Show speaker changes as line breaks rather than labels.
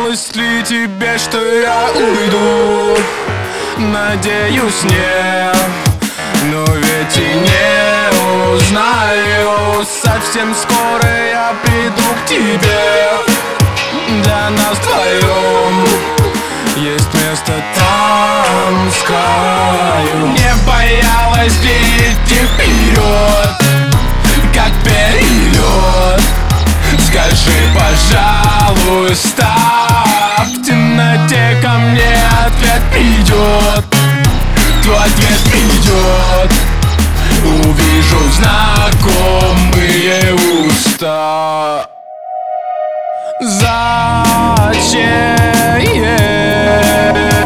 показалось ли тебе, что я уйду? Надеюсь, нет, но ведь и не узнаю. Совсем скоро я приду к тебе. Для нас вдвоем есть место там, с краю. Не боялась ли идти вперед, как перелет? Скажи, пожалуйста, в темноте ко мне ответ придет. Твой ответ придет. Увижу знакомые уста. Зачем